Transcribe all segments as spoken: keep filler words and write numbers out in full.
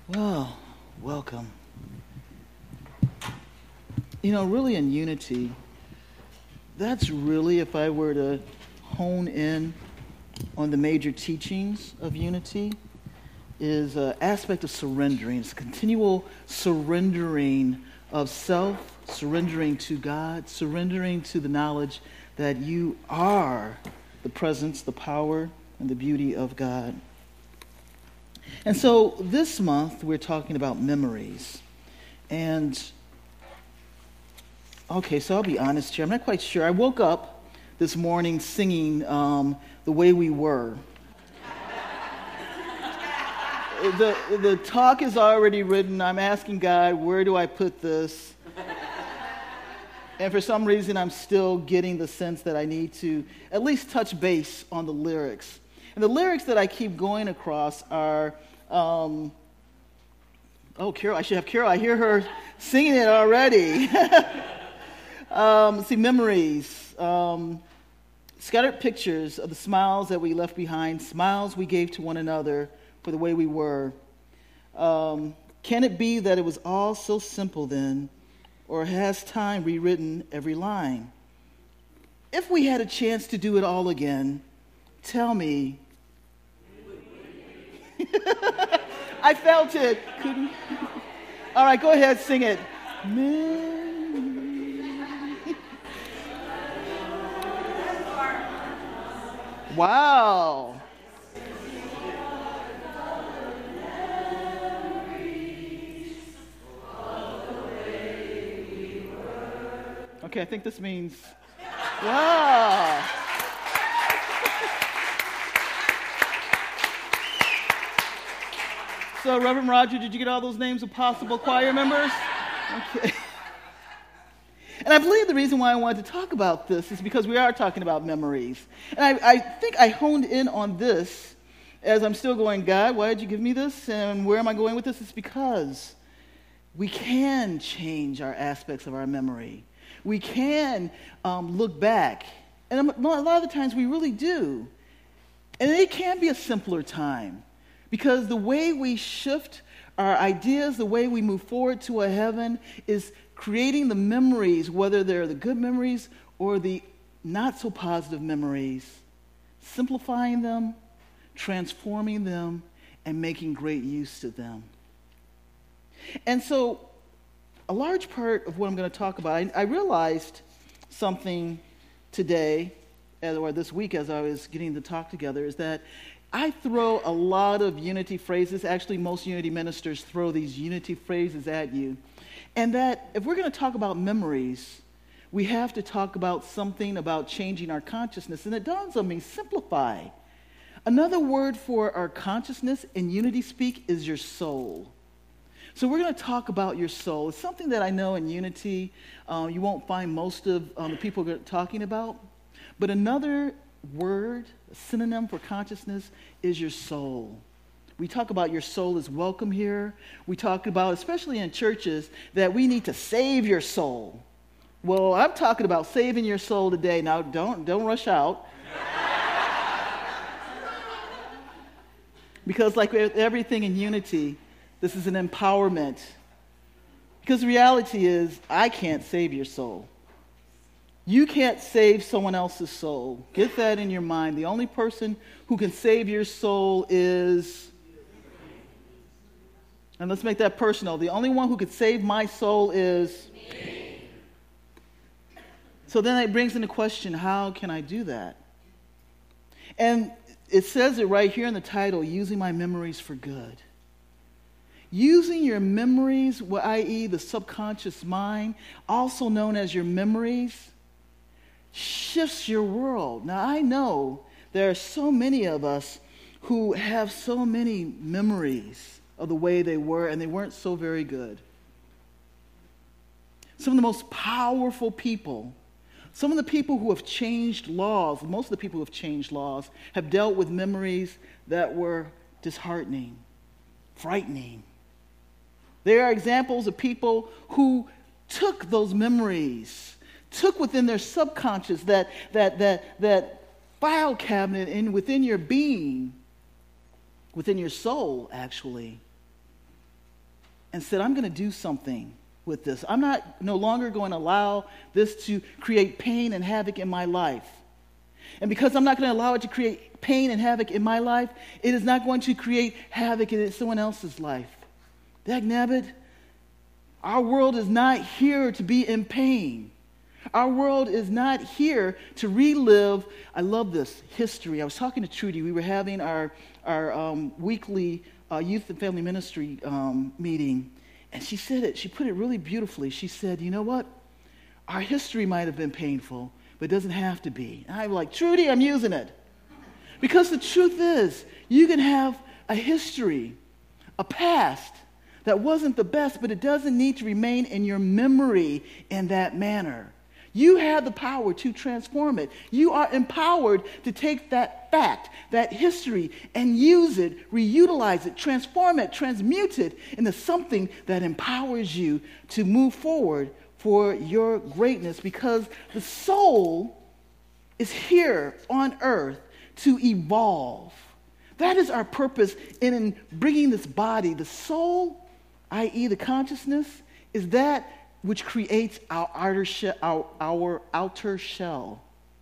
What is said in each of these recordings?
Well, welcome. You know, really in unity, that's really, if I were to hone in on the major teachings of unity, is an aspect of surrendering. It's continual surrendering of self, surrendering to God, surrendering to the knowledge that you are the presence, the power, and the beauty of God. And so this month we're talking about memories. And, okay, so I'll be honest here. I'm not quite sure. I woke up this morning singing um, The Way We Were. the, the talk is already written. I'm asking God, where do I put this? And for some reason, I'm still getting the sense that I need to at least touch base on the lyrics. And the lyrics that I keep going across are, um, oh, Carol, I should have Carol. I hear her singing it already. um, let's see, memories. Um, scattered pictures of the smiles that we left behind, smiles we gave to one another for the way we were. Um, can it be that it was all so simple then, or has time rewritten every line? If we had a chance to do it all again, tell me. I felt it. Couldn't. All right, go ahead, sing it. Wow. Okay, I think this means, wow. So, Reverend Roger, did you get all those names of possible choir members? Okay. And I believe the reason why I wanted to talk about this is because we are talking about memories. And I, I think I honed in on this as I'm still going, God, why did you give me this? And where am I going with this? It's because we can change our aspects of our memory. We can um, look back. And a lot of the times we really do. And it can be a simpler time. Because the way we shift our ideas, the way we move forward to a heaven is creating the memories, whether they're the good memories or the not so positive memories, simplifying them, transforming them, and making great use of them. And so a large part of what I'm going to talk about, I, I realized something today, or this week as I was getting the talk together, is that I throw a lot of unity phrases. Actually, most unity ministers throw these unity phrases at you. And that if we're going to talk about memories, we have to talk about something about changing our consciousness. And it dawns on me, simplify. Another word for our consciousness in unity speak is your soul. So we're going to talk about your soul. It's something that I know in unity uh, you won't find most of um, the people talking about. But another word, a synonym for consciousness, is your soul. We talk about your soul is welcome here. We talk about, especially in churches, that we need to save your soul. Well, I'm talking about saving your soul today. Now, don't, don't rush out. Because like everything in unity, this is an empowerment. Because the reality is, I can't save your soul. You can't save someone else's soul. Get that in your mind. The only person who can save your soul is, and let's make that personal, the only one who could save my soul is me. So then it brings into question, how can I do that? And it says it right here in the title, using my memories for good. Using your memories, that is the subconscious mind, also known as your memories, shifts your world. Now, I know there are so many of us who have so many memories of the way they were, and they weren't so very good. Some of the most powerful people, some of the people who have changed laws, most of the people who have changed laws, have dealt with memories that were disheartening, frightening. There are examples of people who took those memories, took within their subconscious, that that that that file cabinet in within your being, within your soul, actually, and said, I'm going to do something with this. I'm not no longer going to allow this to create pain and havoc in my life. And because I'm not going to allow it to create pain and havoc in my life, it is not going to create havoc in someone else's life. Dagnabbit, our world is not here to be in pain. Our world is not here to relive, I love this, history. I was talking to Trudy. We were having our, our um, weekly uh, youth and family ministry um, meeting. And she said it, she put it really beautifully. She said, you know what? Our history might have been painful, but it doesn't have to be. And I'm like, Trudy, I'm using it. Because the truth is, you can have a history, a past that wasn't the best, but it doesn't need to remain in your memory in that manner. You have the power to transform it. You are empowered to take that fact, that history, and use it, reutilize it, transform it, transmute it into something that empowers you to move forward for your greatness, because the soul is here on earth to evolve. That is our purpose in bringing this body. The soul, that is the consciousness, is that which creates our outer, she- our, our outer shell.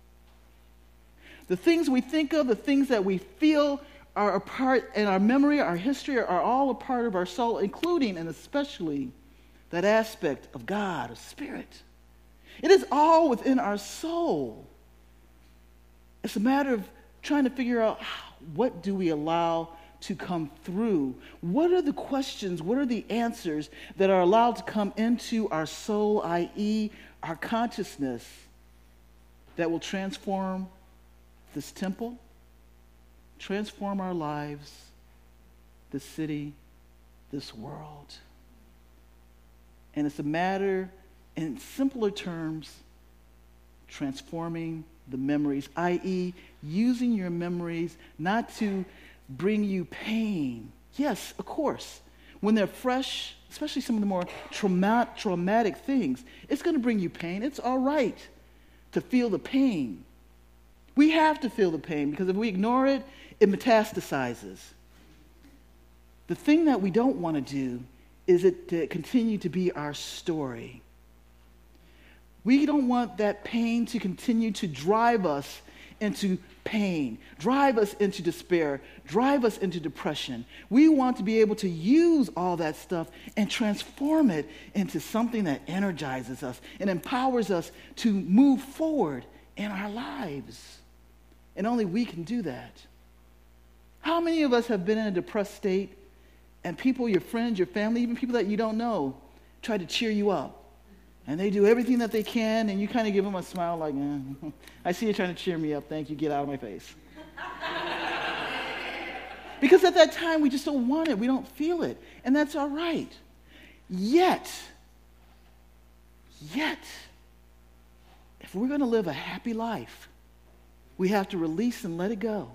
The things we think of, the things that we feel are a part, and our memory, our history are all a part of our soul, including and especially that aspect of God, of spirit. It is all within our soul. It's a matter of trying to figure out, what do we allow to come through? What are the questions, what are the answers that are allowed to come into our soul, that is our consciousness, that will transform this temple, transform our lives, this city, this world? And it's a matter, in simpler terms, transforming the memories, that is using your memories not to bring you pain. Yes, of course. When they're fresh, especially some of the more trauma- traumatic things, it's going to bring you pain. It's all right to feel the pain. We have to feel the pain, because if we ignore it, it metastasizes. The thing that we don't want to do is it to continue to be our story. We don't want that pain to continue to drive us into pain, drive us into despair, drive us into depression. We want to be able to use all that stuff and transform it into something that energizes us and empowers us to move forward in our lives. And only we can do that. How many of us have been in a depressed state, and people, your friends, your family, even people that you don't know, try to cheer you up? And they do everything that they can, and you kind of give them a smile like, eh, I see you trying to cheer me up. Thank you. Get out of my face. Because at that time, we just don't want it. We don't feel it. And that's all right. Yet, yet, if we're going to live a happy life, we have to release and let it go.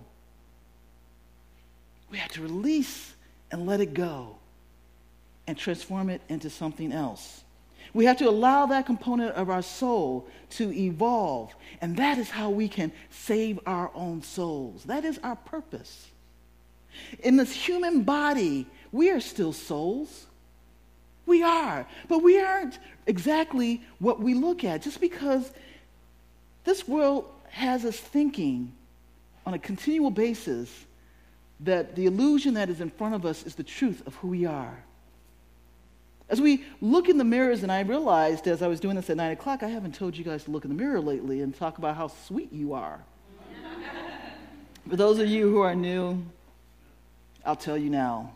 We have to release and let it go and transform it into something else. We have to allow that component of our soul to evolve. And that is how we can save our own souls. That is our purpose. In this human body, we are still souls. We are. But we aren't exactly what we look at. Just because this world has us thinking on a continual basis that the illusion that is in front of us is the truth of who we are. As we look in the mirrors, and I realized as I was doing this at nine o'clock, I haven't told you guys to look in the mirror lately and talk about how sweet you are. For those of you who are new, I'll tell you now.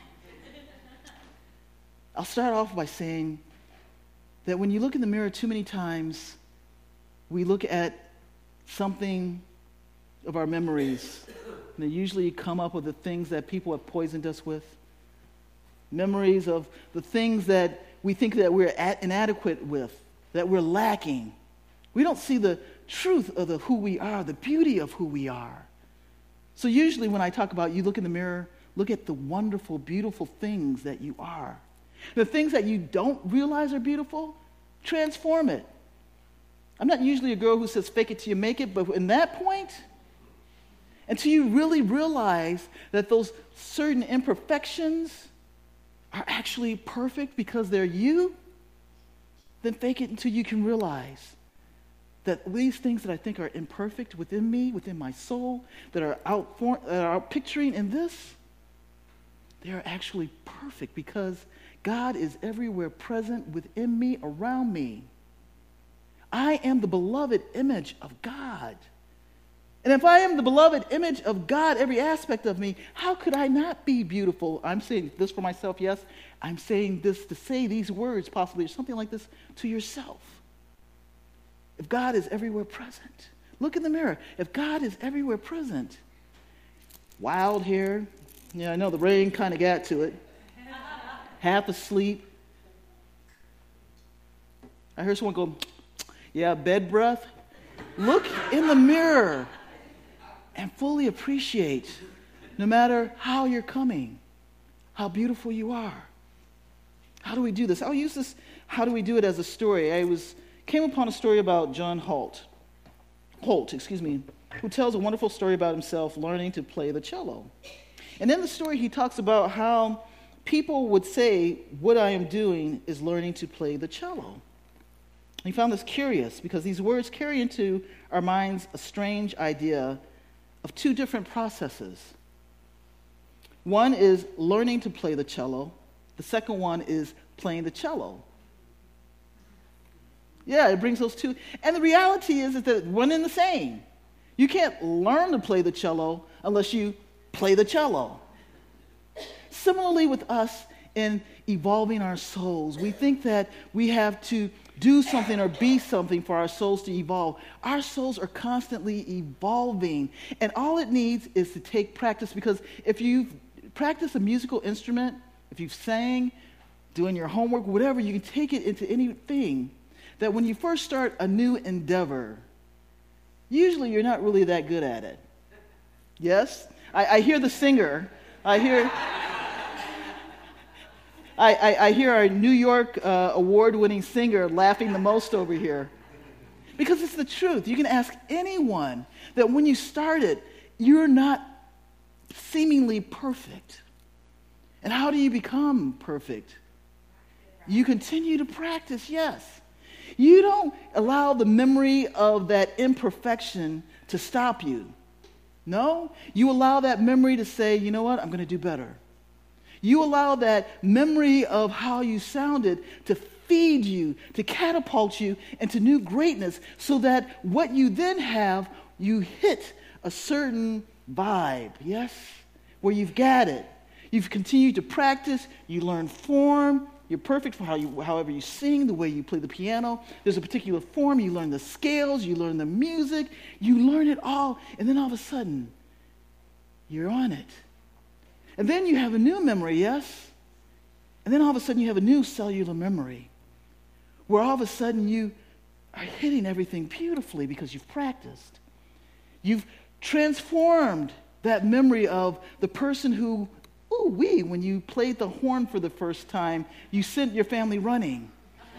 I'll start off by saying that when you look in the mirror too many times, we look at something of our memories. And they usually come up with the things that people have poisoned us with. Memories of the things that we think that we're at, inadequate with, that we're lacking. We don't see the truth of the, who we are, the beauty of who we are. So usually when I talk about you look in the mirror, look at the wonderful, beautiful things that you are. The things that you don't realize are beautiful, transform it. I'm not usually a girl who says fake it till you make it, but in that point, until you really realize that those certain imperfections are actually perfect because they're you, then fake it until you can realize that these things that I think are imperfect within me, within my soul, that are out for, that are picturing in this, they are actually perfect because God is everywhere present within me, around me. I am the beloved image of God. And if I am the beloved image of God, every aspect of me, how could I not be beautiful? I'm saying this for myself, yes. I'm saying this to say these words, possibly, or something like this, to yourself. If God is everywhere present, look in the mirror. If God is everywhere present, wild hair, yeah, I know the rain kind of got to it, half asleep. I heard someone go, yeah, bed breath. Look in the mirror and fully appreciate, no matter how you're coming, how beautiful you are. How do we do this? I'll use this, how do we do it, as a story. I was came upon a story about John Holt, Holt, excuse me, who tells a wonderful story about himself learning to play the cello. And in the story, he talks about how people would say, what I am doing is learning to play the cello. He found this curious because these words carry into our minds a strange idea of two different processes. One is learning to play the cello. The second one is playing the cello. Yeah, it brings those two. And the reality is, is that one and the same. You can't learn to play the cello unless you play the cello. Similarly with us in evolving our souls, we think that we have to do something or be something for our souls to evolve. Our souls are constantly evolving, and all it needs is to take practice, because if you've practiced a musical instrument, if you've sang, doing your homework, whatever, you can take it into anything, that when you first start a new endeavor, usually you're not really that good at it. Yes? I, I hear the singer. I hear... I, I, I hear our New York uh, award-winning singer laughing the most over here. Because it's the truth. You can ask anyone that when you started, you're not seemingly perfect. And how do you become perfect? You continue to practice, yes. You don't allow the memory of that imperfection to stop you. No, you allow that memory to say, you know what, I'm going to do better. You allow that memory of how you sounded to feed you, to catapult you into new greatness, so that what you then have, you hit a certain vibe, yes? Where you've got it. You've continued to practice, you learn form, you're perfect for how you, however you sing, the way you play the piano. There's a particular form, you learn the scales, you learn the music, you learn it all, and then all of a sudden, you're on it. And then you have a new memory, yes? And then all of a sudden you have a new cellular memory, where all of a sudden you are hitting everything beautifully because you've practiced. You've transformed that memory of the person who, ooh wee, when you played the horn for the first time, you sent your family running.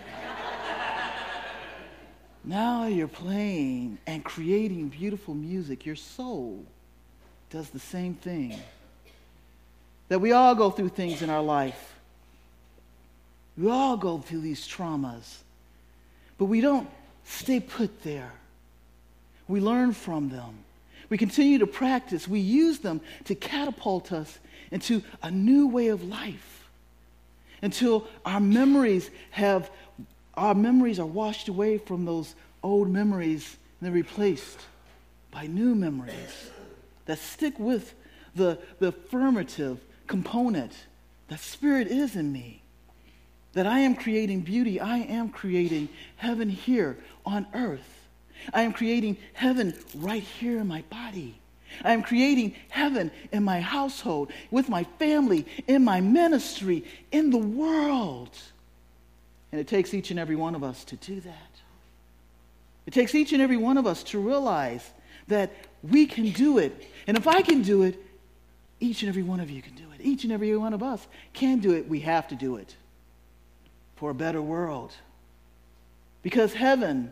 Now you're playing and creating beautiful music. Your soul does the same thing. That we all go through things in our life. We all go through these traumas. But we don't stay put there. We learn from them. We continue to practice. We use them to catapult us into a new way of life. Until our memories have, our memories are washed away from those old memories and they're replaced by new memories that stick with the, the affirmative component that Spirit is in me, that I am creating beauty, I am creating heaven here on earth. I am creating heaven right here in my body. I am creating heaven in my household, with my family, in my ministry, in the world. And it takes each and every one of us to do that. It takes each and every one of us to realize that we can do it. And if I can do it, each and every one of you can do it. Each and every one of us can do it. We have to do it for a better world. Because heaven,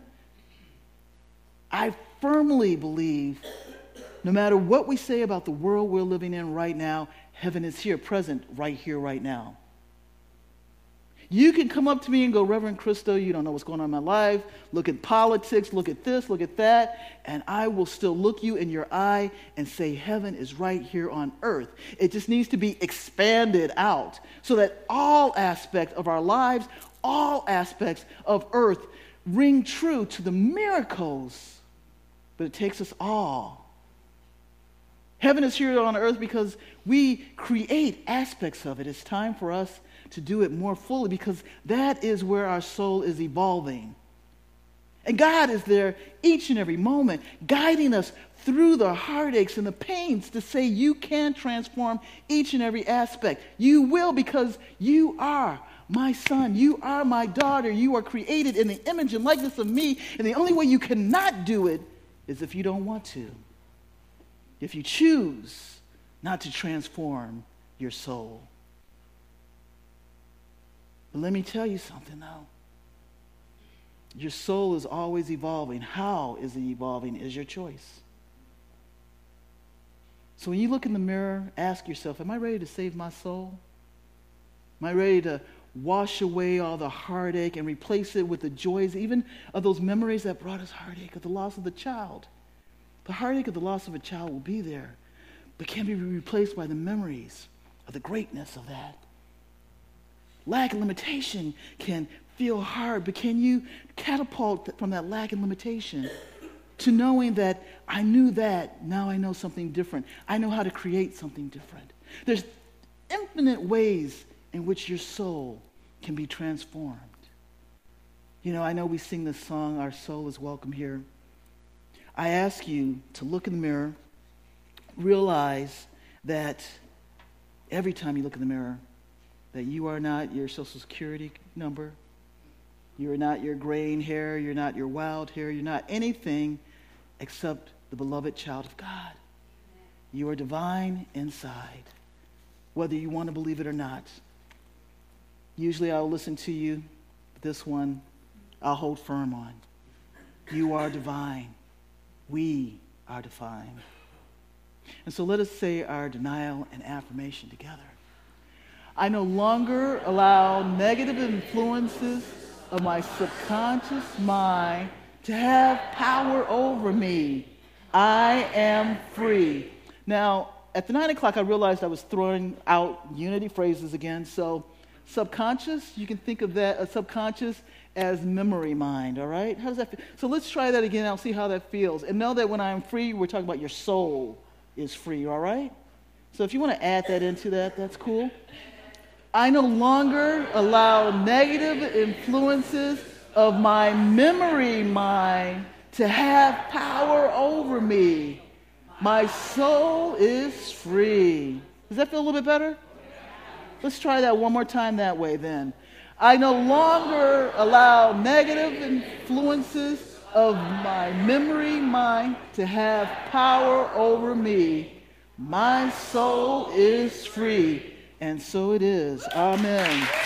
I firmly believe, no matter what we say about the world we're living in right now, heaven is here, present right here, right now. You can come up to me and go, Reverend Cristo, you don't know what's going on in my life. Look at politics, look at this, look at that. And I will still look you in your eye and say, heaven is right here on earth. It just needs to be expanded out so that all aspects of our lives, all aspects of earth ring true to the miracles. But it takes us all. Heaven is here on earth because we create aspects of it. It's time for us to do it more fully because that is where our soul is evolving. And God is there each and every moment, guiding us through the heartaches and the pains to say you can transform each and every aspect. You will, because you are my son. You are my daughter. You are created in the image and likeness of me. And the only way you cannot do it is if you don't want to. If you choose not to transform your soul. But let me tell you something, though. Your soul is always evolving. How is it evolving is your choice. So when you look in the mirror, ask yourself, am I ready to save my soul? Am I ready to wash away all the heartache and replace it with the joys, even of those memories that brought us heartache, of the loss of the child? The heartache of the loss of a child will be there, but can be replaced by the memories of the greatness of that. Lack and limitation can feel hard, but can you catapult from that lack and limitation to knowing that I knew that, now I know something different. I know how to create something different. There's infinite ways in which your soul can be transformed. You know, I know we sing this song, Our Soul is Welcome Here. I ask you to look in the mirror, realize that every time you look in the mirror, that you are not your social security number, you are not your graying hair, you're not your wild hair, you're not anything except the beloved child of God. You are divine inside, whether you want to believe it or not. Usually I'll listen to you, but this one I'll hold firm on. You are divine. We are divine. And so let us say our denial and affirmation together. I no longer allow negative influences of my subconscious mind to have power over me. I am free. Now, at the nine o'clock, I realized I was throwing out unity phrases again. So subconscious, you can think of that, a subconscious, as memory mind, all right? How does that feel? So let's try that again. I'll see how that feels. And know that when I'm free, we're talking about your soul is free, all right? So if you want to add that into that, that's cool. I no longer allow negative influences of my memory mind to have power over me. My soul is free. Does that feel a little bit better? Let's try that one more time that way then. I no longer allow negative influences of my memory mind to have power over me. My soul is free. And so it is. Amen.